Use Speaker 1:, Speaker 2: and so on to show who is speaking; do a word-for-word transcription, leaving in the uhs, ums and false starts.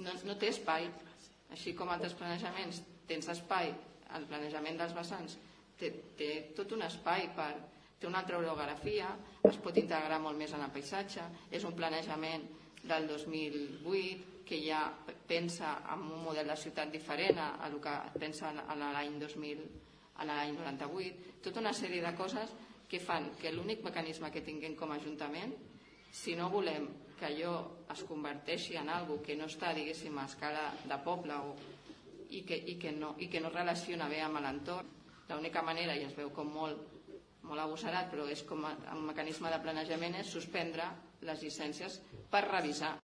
Speaker 1: no, no té espai. Així com altres planejaments tens espai, el planejament dels vessants té, té tot un espai, per, té una altra orografia, es pot integrar molt més en el paisatge, és un planejament del dos mil vuit que ja pensa en un model de ciutat diferent a el que pensa en l'any dos mil, en l'any noranta-vuit, tota una sèrie de coses que fan que l'únic mecanisme que tinguem com a Ajuntament, si no volem que allò es converteixi en algo que no està, diguéssim, a escala de poble o, i, que, i, que no, i que no relaciona bé amb l'entorn, l'única manera, i es veu com molt, molt agosserat, però és com a, un mecanisme de planejament, és suspendre les llicències per revisar.